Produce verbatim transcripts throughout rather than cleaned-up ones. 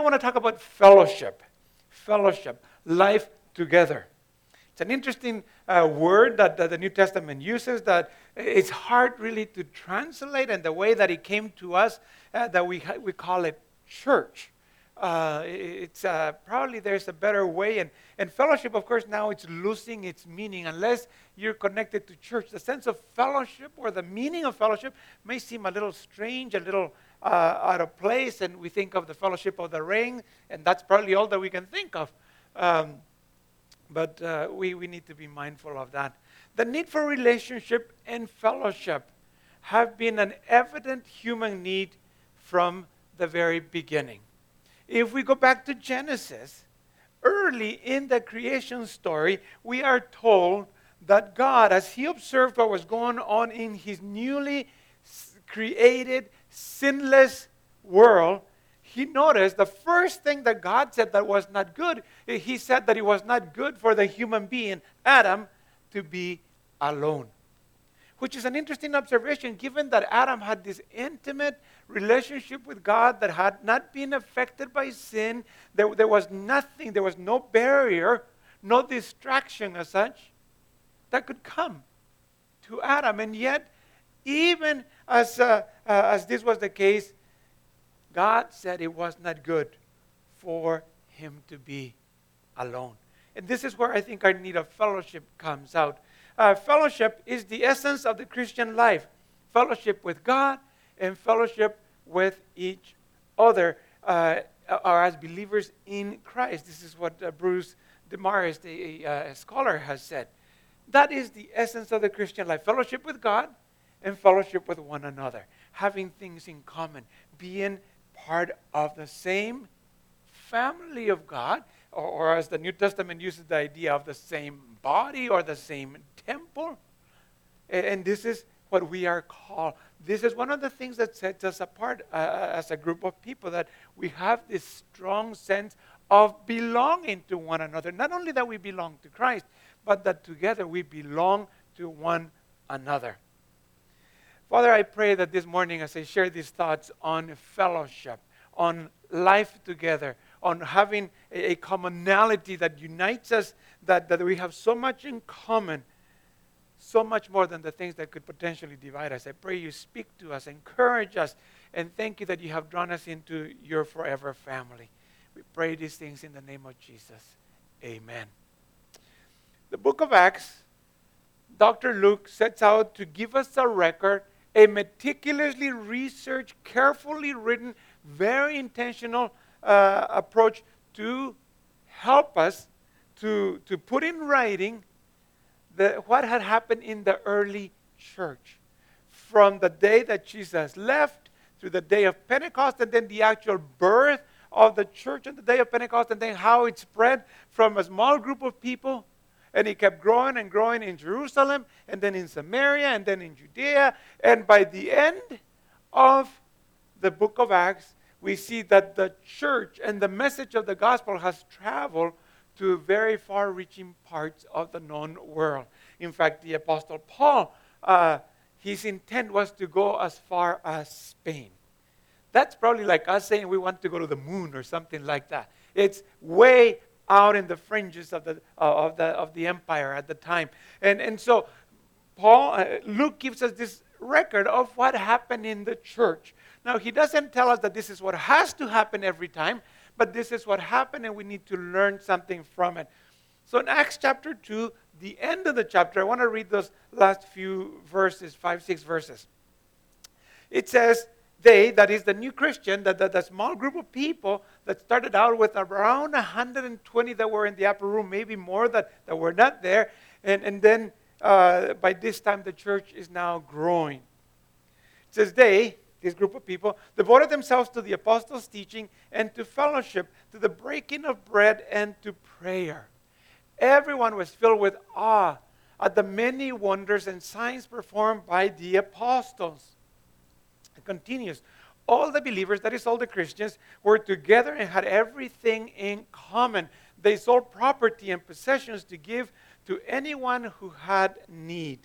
want to talk about fellowship. Fellowship, life together. It's an interesting uh, word that, that the New Testament uses that it's hard really to translate, and the way that it came to us, uh, that we ha- we call it church. Uh, it's uh, probably there's a better way, and, and fellowship, of course, now it's losing its meaning unless you're connected to church. The sense of fellowship or the meaning of fellowship may seem a little strange, a little uh, out of place, and we think of the fellowship of the ring, and that's probably all that we can think of. Um, But uh, we, we need to be mindful of that. The need for relationship and fellowship have been an evident human need from the very beginning. If we go back to Genesis, early in the creation story, we are told that God, as he observed what was going on in his newly created, sinless world, he noticed the first thing that God said that was not good, he said that it was not good for the human being, Adam, to be alone. Which is an interesting observation, given that Adam had this intimate relationship with God that had not been affected by sin. There, there was nothing, there was no barrier, no distraction as such that could come to Adam. And yet, even as, uh, uh, as this was the case, God said it was not good for him to be alone. And this is where I think our need of fellowship comes out. Uh, fellowship is the essence of the Christian life. Fellowship with God and fellowship with each other, uh, or as believers in Christ. This is what uh, Bruce Demarest, a, a, a scholar, has said. That is the essence of the Christian life. Fellowship with God and fellowship with one another. Having things in common. Being part of the same family of God, or, or as the New Testament uses the idea of the same body or the same temple. And, and this is what we are called. This is one of the things that sets us apart uh, as a group of people, that we have this strong sense of belonging to one another. Not only that we belong to Christ, but that together we belong to one another. Father, I pray that this morning as I share these thoughts on fellowship, on life together, on having a, a commonality that unites us, that, that we have so much in common, so much more than the things that could potentially divide us. I pray you speak to us, encourage us, and thank you that you have drawn us into your forever family. We pray these things in the name of Jesus. Amen. The book of Acts, Doctor Luke sets out to give us a record, a meticulously researched, carefully written, very intentional uh, approach to help us to, to put in writing the, what had happened in the early church. From the day that Jesus left to the day of Pentecost, and then the actual birth of the church on the day of Pentecost, and then how it spread from a small group of people. And it kept growing and growing in Jerusalem, and then in Samaria, and then in Judea. And by the end of the book of Acts, we see that the church and the message of the gospel has traveled to very far-reaching parts of the known world. In fact, the Apostle Paul, uh, his intent was to go as far as Spain. That's probably like us saying we want to go to the moon or something like that. It's way out in the fringes of the uh, of the of the empire at the time, and and so Paul uh, Luke gives us this record of what happened in the church. Now he doesn't tell us that this is what has to happen every time, but this is what happened, and we need to learn something from it. So in Acts chapter two, the end of the chapter, I want to read those last few verses, five, six verses. It says, they, that is the new Christian, the, the, the small group of people that started out with around one hundred twenty that were in the upper room, maybe more that, that were not there. And, and then uh, by this time the church is now growing. It says they, this group of people, devoted themselves to the apostles' teaching and to fellowship, to the breaking of bread and to prayer. Everyone was filled with awe at the many wonders and signs performed by the apostles. It continues. All the believers, that is all the Christians, were together and had everything in common. They sold property and possessions to give to anyone who had need.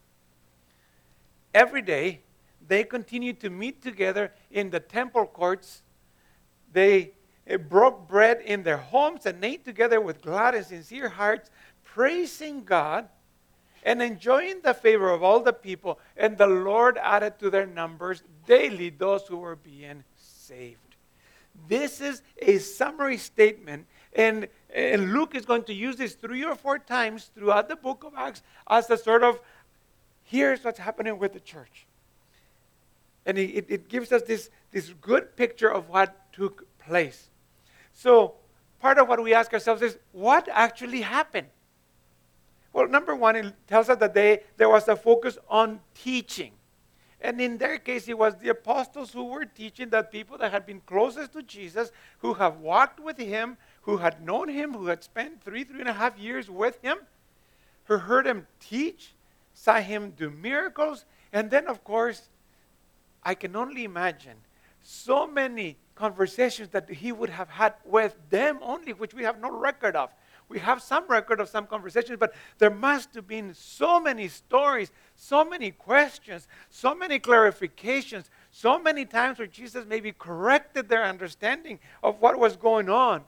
Every day, they continued to meet together in the temple courts. They It broke bread in their homes and ate together with glad and sincere hearts, praising God and enjoying the favor of all the people. And the Lord added to their numbers daily those who were being saved. This is a summary statement, and, and Luke is going to use this three or four times throughout the book of Acts as a sort of, here's what's happening with the church. And it, it gives us this, this good picture of what took place. So part of what we ask ourselves is, what actually happened? Well, number one, it tells us that they, there was a focus on teaching. And in their case, it was the apostles who were teaching, that people that had been closest to Jesus, who have walked with him, who had known him, who had spent three, three and a half years with him, who heard him teach, saw him do miracles. And then, of course, I can only imagine so many conversations that he would have had with them only, which we have no record of. We have some record of some conversations, but there must have been so many stories, so many questions, so many clarifications, so many times where Jesus maybe corrected their understanding of what was going on.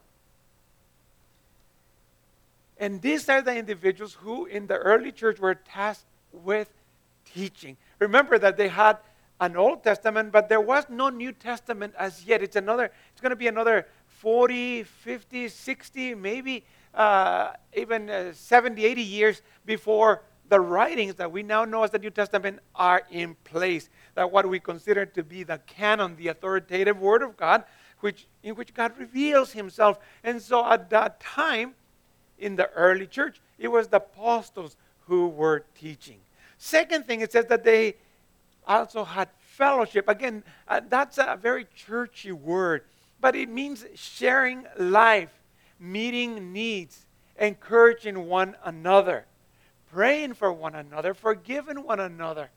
And these are the individuals who in the early church were tasked with teaching. Remember that they had an Old Testament, but there was no New Testament as yet. It's another, it's going to be another forty, fifty, sixty, maybe uh, even uh, seventy, eighty years before the writings that we now know as the New Testament are in place. That what we consider to be the canon, the authoritative Word of God, which in which God reveals himself. And so at that time, in the early church, it was the apostles who were teaching. Second thing, it says that they also had fellowship. Again, uh, that's a very churchy word, but it means sharing life, meeting needs, encouraging one another, praying for one another, forgiving one another,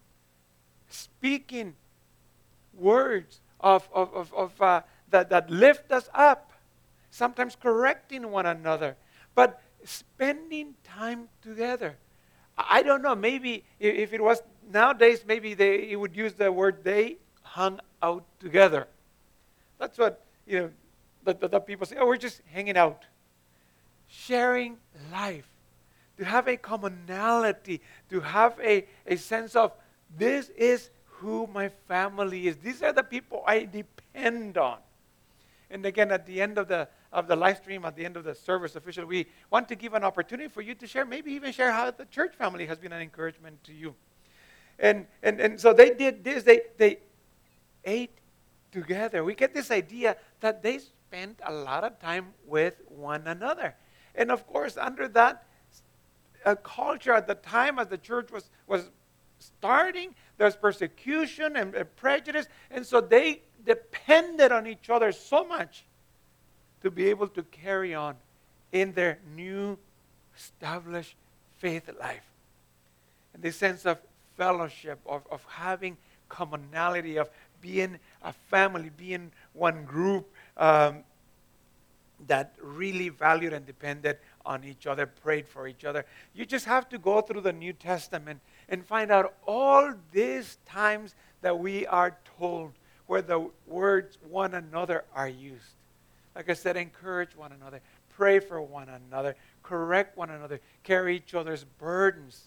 speaking words of, of, of, of uh, that, that lift us up, sometimes correcting one another, but spending time together. I don't know, maybe if it was nowadays, maybe they it would use the word they hung out together. That's what, you know, the, the, the people say, oh, we're just hanging out. Sharing life, to have a commonality, to have a, a sense of, this is who my family is. These are the people I depend on. And again, at the end of the of the live stream, at the end of the service officially, we want to give an opportunity for you to share, maybe even share how the church family has been an encouragement to you. And and, and so they did this, they, they ate together. We get this idea that they spent a lot of time with one another. And of course, under that uh, culture at the time as the church was, was starting, there's persecution and uh, prejudice. And so they depended on each other so much to be able to carry on in their new established faith life. And this sense of fellowship, of, of having commonality, of being a family, being one group um, that really valued and depended on each other, prayed for each other. You just have to go through the New Testament and find out all these times that we are told where the words one another are used. Like I said, encourage one another, pray for one another, correct one another, carry each other's burdens,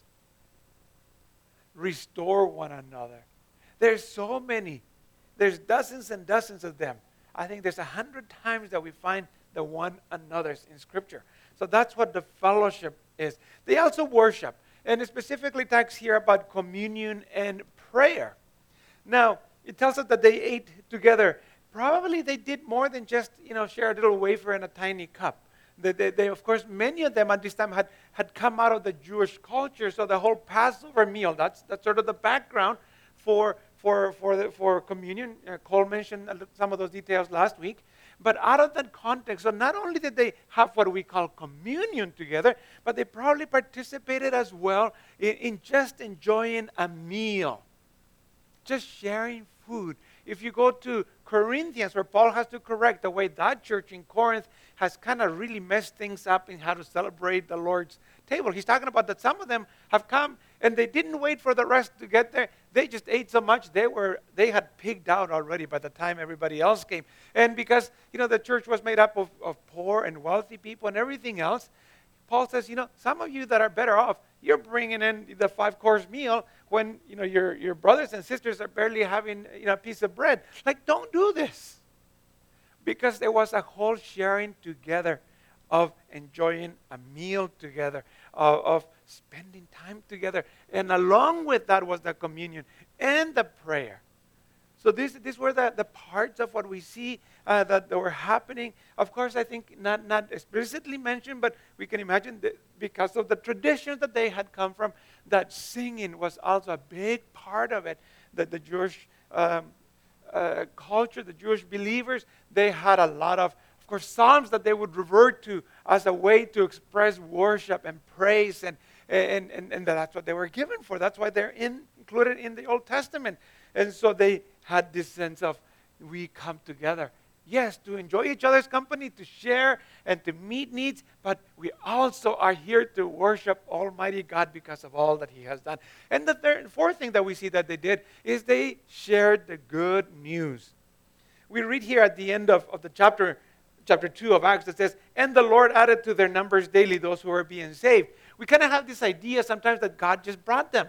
restore one another. There's so many. There's dozens and dozens of them. I think there's a hundred times that we find the one another's in Scripture. So that's what the fellowship is. They also worship. And it specifically talks here about communion and prayer. Now, it tells us that they ate together. Probably they did more than just, you know, share a little wafer and a tiny cup. They, they, they, of course, many of them at this time had, had come out of the Jewish culture. So the whole Passover meal, that's, that's sort of the background for, for, for, the, for communion. Uh, Cole mentioned some of those details last week. But out of that context, so not only did they have what we call communion together, but they probably participated as well in, in just enjoying a meal, just sharing food. If you go to Corinthians, where Paul has to correct the way that church in Corinth has kind of really messed things up in how to celebrate the Lord's table. He's talking about that some of them have come and they didn't wait for the rest to get there. They just ate so much they were they had pigged out already by the time everybody else came. And because, you know, the church was made up of, of poor and wealthy people and everything else, Paul says, you know, some of you that are better off, you're bringing in the five-course meal when, you know, your, your brothers and sisters are barely having, you know, a piece of bread. Like, don't do this. Because there was a whole sharing together of enjoying a meal together, of, of spending time together. And along with that was the communion and the prayer. So these, these were the, the parts of what we see uh, that were happening. Of course, I think not, not explicitly mentioned, but we can imagine that because of the traditions that they had come from, that singing was also a big part of it. That the Jewish um, uh, culture, the Jewish believers, they had a lot of, of course, psalms that they would revert to as a way to express worship and praise, and and, and, and that's what they were given for. That's why they're in, included in the Old Testament. And so they had this sense of, we come together, yes, to enjoy each other's company, to share and to meet needs, but we also are here to worship Almighty God because of all that He has done. And the third, fourth thing that we see that they did is they shared the good news. We read here at the end of, of the chapter, chapter two of Acts, that says, and the Lord added to their numbers daily those who were being saved. We kind of have this idea sometimes that God just brought them.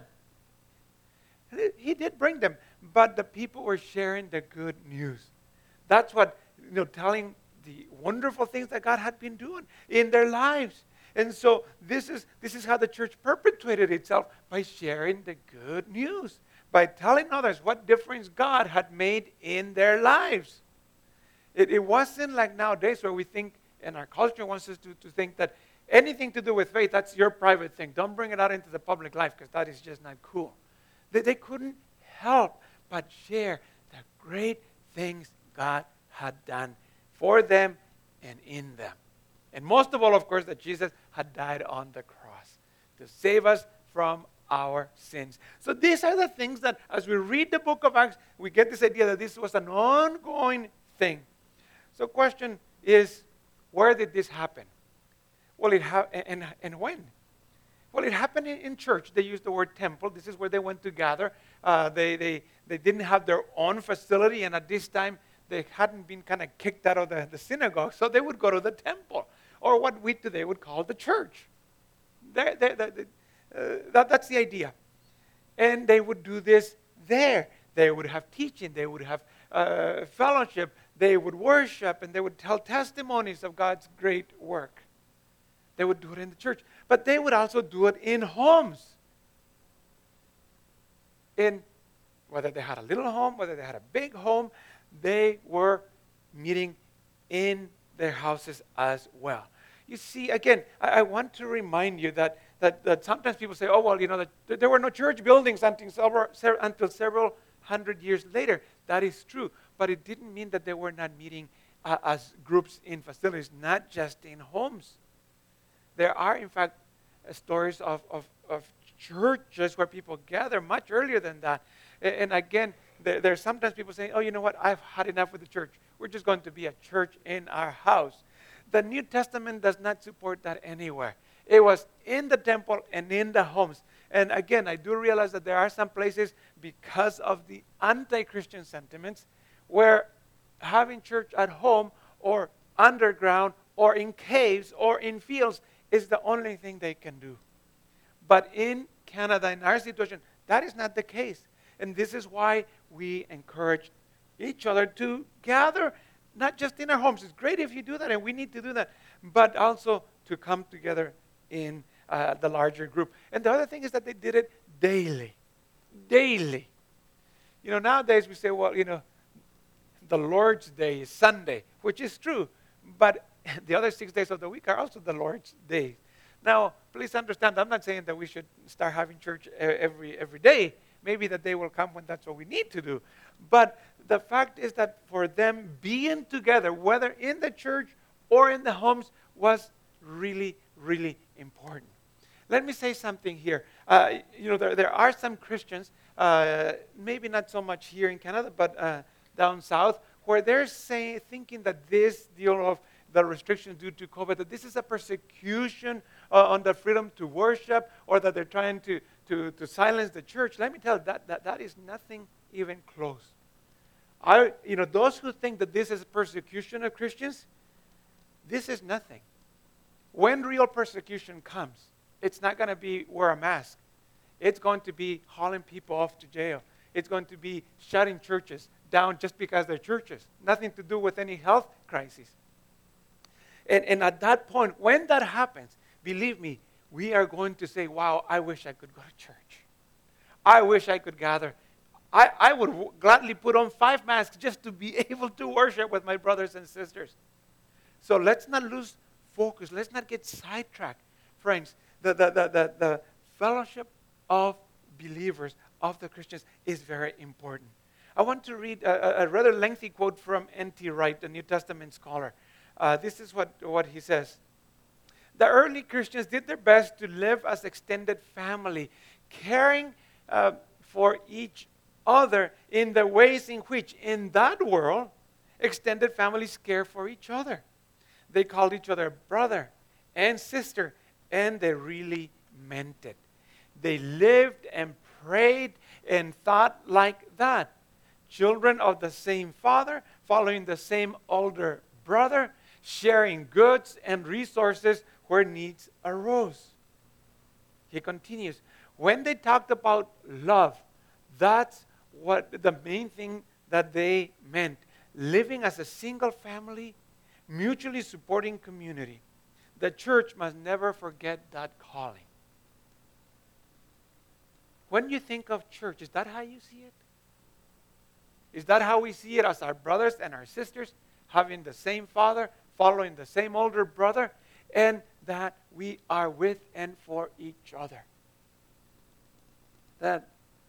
He did bring them, but the people were sharing the good news. That's what, you know, telling the wonderful things that God had been doing in their lives. And so this is this is how the church perpetuated itself, by sharing the good news, by telling others what difference God had made in their lives. It, it wasn't like nowadays where we think, and our culture wants us to, to think that anything to do with faith, that's your private thing. Don't bring it out into the public life because that is just not cool. They, they couldn't help but share the great things God had done for them and in them. And most of all, of course, that Jesus had died on the cross to save us from our sins. So these are the things that, as we read the book of Acts, we get this idea that this was an ongoing thing. So question is, where did this happen? Well, it ha- and, and when? Well, it happened in, in church. They used the word temple. This is where they went to gather. Uh, they, they, they didn't have their own facility, and at this time, they hadn't been kind of kicked out of the, the synagogue, so they would go to the temple, or what we today would call the church. They're, they're, they're, uh, that, that's the idea. And they would do this there. They would have teaching. They would have uh, fellowship. They would worship, and they would tell testimonies of God's great work. They would do it in the church. But they would also do it in homes. In whether they had a little home, whether they had a big home, they were meeting in their houses as well. You see, again, I, I want to remind you that, that, that sometimes people say, oh, well, you know, that there were no church buildings until several, until several hundred years later. That is true. But it didn't mean that they were not meeting uh, as groups in facilities, not just in homes. There are, in fact, uh, stories of, of, of churches where people gather much earlier than that. And, and again, there, there's sometimes people saying, oh, you know what, I've had enough with the church. We're just going to be a church in our house. The New Testament does not support that anywhere. It was in the temple and in the homes. And again, I do realize that there are some places, because of the anti-Christian sentiments, where having church at home or underground or in caves or in fields is the only thing they can do. But in Canada, in our situation, that is not the case. And this is why we encourage each other to gather, not just in our homes. It's great if you do that, and we need to do that, but also to come together in uh, the larger group. And the other thing is that they did it daily. Daily. You know, nowadays we say, well, you know, the Lord's Day is Sunday, which is true, but the other six days of the week are also the Lord's Day. Now, please understand, I'm not saying that we should start having church every every day. Maybe the day will come when that's what we need to do. But the fact is that for them, being together, whether in the church or in the homes, was really, really important. Let me say something here. Uh, you know, there, there are some Christians, uh, maybe not so much here in Canada, but uh, down south, where they're saying, thinking that this deal of the restrictions due to COVID, that this is a persecution uh, on the freedom to worship, or that they're trying to, to, to silence the church. Let me tell you, that, that, that is nothing even close. I, you know, those who think that this is persecution of Christians, this is nothing. When real persecution comes, it's not going to be wear a mask. It's going to be hauling people off to jail. It's going to be shutting churches down just because they're churches. Nothing to do with any health crisis. And, and at that point, when that happens, believe me, we are going to say, wow, I wish I could go to church. I wish I could gather. I, I would w- gladly put on five masks just to be able to worship with my brothers and sisters. So let's not lose focus. Let's not get sidetracked. Friends, the, the, the, the, the fellowship of believers, of the Christians, is very important. I want to read a, a rather lengthy quote from N T Wright, the New Testament scholar. Uh, this is what, what he says. The early Christians did their best to live as extended family, caring uh, for each other in the ways in which, in that world, extended families care for each other. They called each other brother and sister, and they really meant it. They lived and prayed and thought like that. Children of the same father, following the same older brother, sharing goods and resources where needs arose. He continues, when they talked about love, that's what the main thing that they meant. Living as a single family, mutually supporting community. The church must never forget that calling. When you think of church, is that how you see it? Is that how we see it, as our brothers and our sisters, having the same father, following the same older brother, and that we are with and for each other? That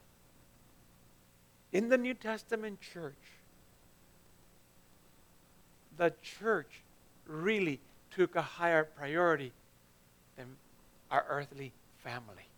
in the New Testament church, the church really took a higher priority than our earthly family.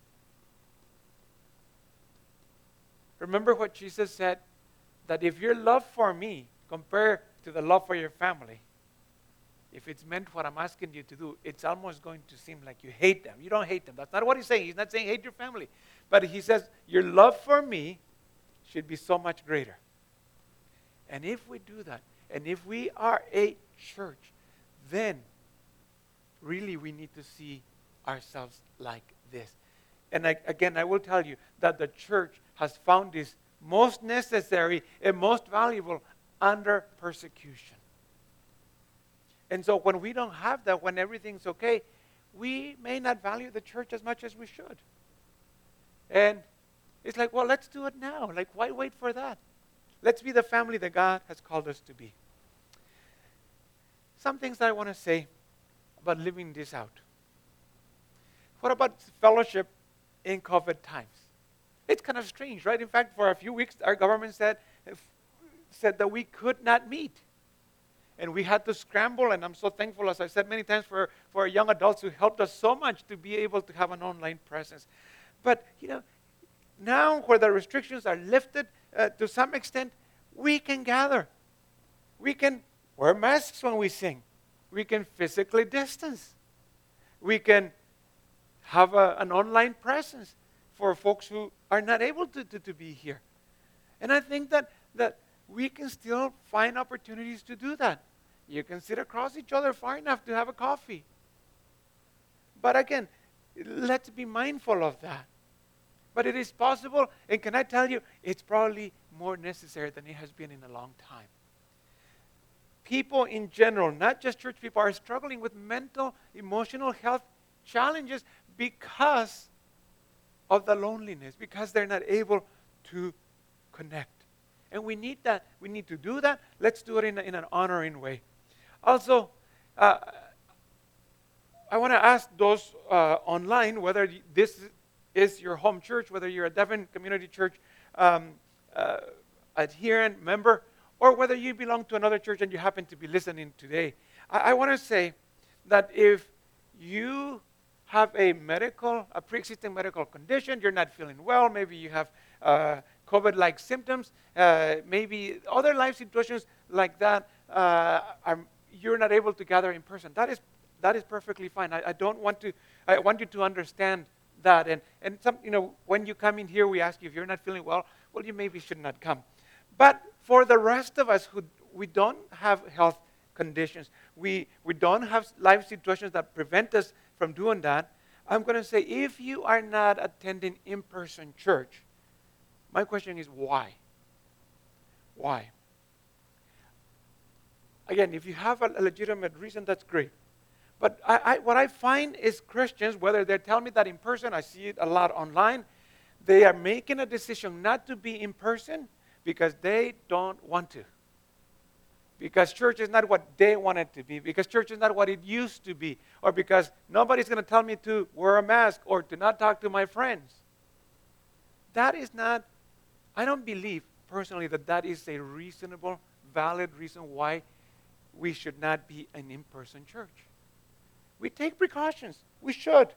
Remember what Jesus said, that if your love for me compared to the love for your family, if it's meant what I'm asking you to do, it's almost going to seem like you hate them. You don't hate them. That's not what he's saying. He's not saying hate your family. But he says, your love for me should be so much greater. And if we do that, and if we are a church, then really we need to see ourselves like this. And I, again, I will tell you that the church has found this most necessary and most valuable under persecution. And so when we don't have that, when everything's okay, we may not value the church as much as we should. And it's like, well, let's do it now. Like, why wait for that? Let's be the family that God has called us to be. Some things that I want to say about living this out. What about fellowship in COVID times? It's kind of strange, right? In fact, for a few weeks, our government said, said that we could not meet. And we had to scramble, and I'm so thankful, as I've said many times, for, for our young adults who helped us so much to be able to have an online presence. But, you know, now where the restrictions are lifted, uh, to some extent, we can gather. We can wear masks when we sing. We can physically distance. We can have a, an online presence for folks who are not able to, to, to be here. And I think that, that we can still find opportunities to do that. You can sit across each other far enough to have a coffee. But again, let's be mindful of that. But it is possible, and can I tell you, it's probably more necessary than it has been in a long time. People in general, not just church people, are struggling with mental, emotional health challenges because of the loneliness, because they're not able to connect. And we need that. We need to do that. Let's do it in, a, in an honoring way. Also, uh, I want to ask those uh, online whether this is your home church, whether you're a Devon Community Church um, uh, adherent member, or whether you belong to another church and you happen to be listening today. I, I want to say that if you have a medical, a pre-existing medical condition, you're not feeling well, maybe you have uh, COVID-like symptoms, uh, maybe other life situations like that, uh, are, you're not able to gather in person. That is that is perfectly fine. I, I don't want to. I want you to understand that. And and some, you know, when you come in here, we ask you if you're not feeling well. Well, you maybe should not come. But for the rest of us who we don't have health conditions, we we don't have life situations that prevent us from doing that, I'm going to say, if you are not attending in-person church, my question is why? Why? Again, if you have a, a legitimate reason, that's great. But I, I, what I find is Christians, whether they tell me that in person, I see it a lot online, they are making a decision not to be in person because they don't want to. Because church is not what they want it to be. Because church is not what it used to be. Or because nobody's going to tell me to wear a mask or to not talk to my friends. That is not, I don't believe personally that that is a reasonable, valid reason why we should not be an in-person church. We take precautions. We should.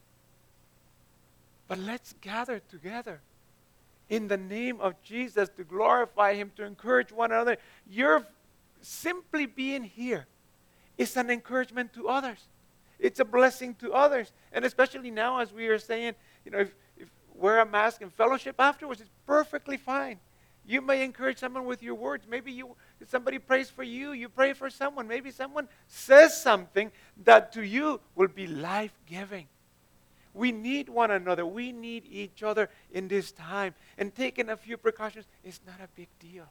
But let's gather together in the name of Jesus to glorify Him, to encourage one another. You're simply being here is an encouragement to others. It's a blessing to others. And especially now, as we are saying, you know, if, if wear a mask and fellowship afterwards, it's perfectly fine. You may encourage someone with your words. Maybe you, if somebody prays for you, you pray for someone. Maybe someone says something that to you will be life-giving. We need one another. We need each other in this time. And taking a few precautions is not a big deal.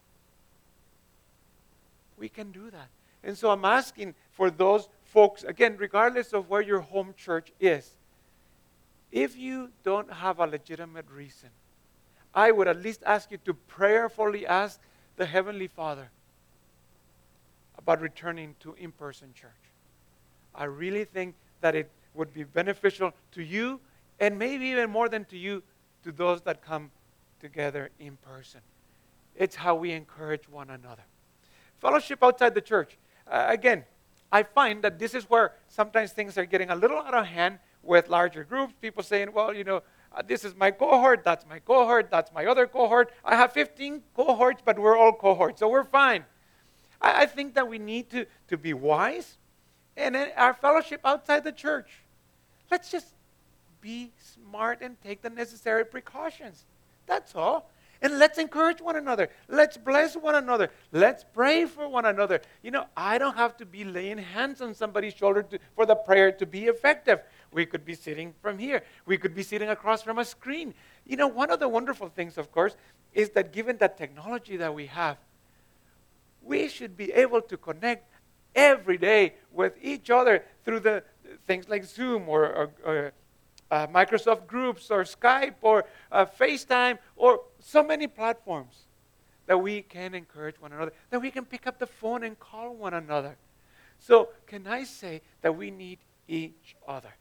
We can do that. And so I'm asking for those folks, again, regardless of where your home church is, if you don't have a legitimate reason, I would at least ask you to prayerfully ask the Heavenly Father about returning to in-person church. I really think that it would be beneficial to you, and maybe even more than to you, to those that come together in person. It's how we encourage one another. Fellowship outside the church. Uh, again, I find that this is where sometimes things are getting a little out of hand with larger groups. People saying, well, you know, uh, this is my cohort, that's my cohort, that's my other cohort. I have fifteen cohorts, but we're all cohorts, so we're fine. I, I think that we need to, to be wise. And in our fellowship outside the church, let's just be smart and take the necessary precautions. That's all. And let's encourage one another. Let's bless one another. Let's pray for one another. You know, I don't have to be laying hands on somebody's shoulder to, for the prayer to be effective. We could be sitting from here. We could be sitting across from a screen. You know, one of the wonderful things, of course, is that given the technology that we have, we should be able to connect every day with each other through the things like Zoom or, or, or Uh, Microsoft Groups or Skype or uh, FaceTime or so many platforms that we can encourage one another, that we can pick up the phone and call one another. So can I say that we need each other?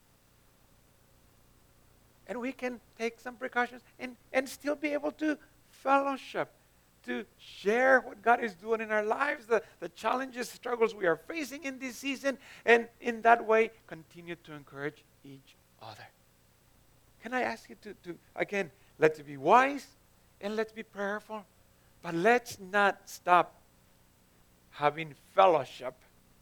And we can take some precautions and, and still be able to fellowship, to share what God is doing in our lives, the, the challenges, struggles we are facing in this season, and in that way continue to encourage each other. Can I ask you to, to, again, let's be wise and let's be prayerful, but let's not stop having fellowship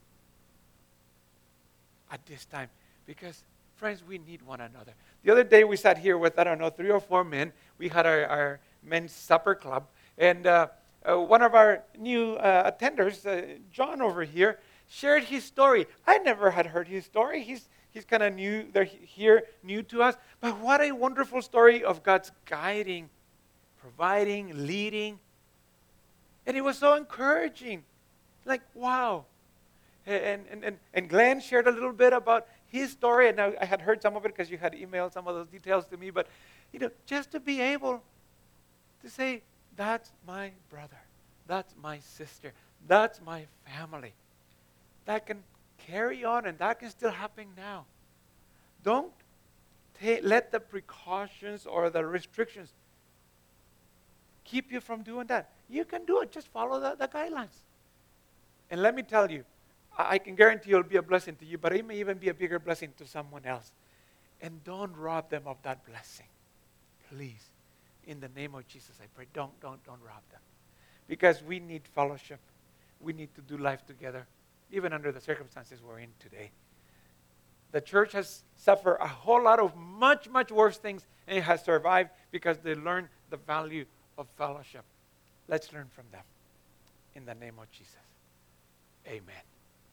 at this time. Because, friends, we need one another. The other day we sat here with, I don't know, three or four men. We had our, our men's supper club. And uh, uh, one of our new uh, attenders, uh, John over here, shared his story. I never had heard his story. He's He's kind of new, they're here, new to us. But what a wonderful story of God's guiding, providing, leading. And it was so encouraging. Like, wow. And, and, and, and Glenn shared a little bit about his story. And I, I had heard some of it because you had emailed some of those details to me. But, you know, just to be able to say, that's my brother. That's my sister. That's my family. That can carry on, and that can still happen now. Don't ta- let the precautions or the restrictions keep you from doing that. You can do it. Just follow the, the guidelines. And let me tell you, I, I can guarantee it'll be a blessing to you, but it may even be a bigger blessing to someone else. And don't rob them of that blessing. Please. In the name of Jesus, I pray, don't, don't, don't rob them. Because we need fellowship. We need to do life together, even under the circumstances we're in today. The church has suffered a whole lot of much, much worse things, and it has survived because they learned the value of fellowship. Let's learn from them. In the name of Jesus. Amen.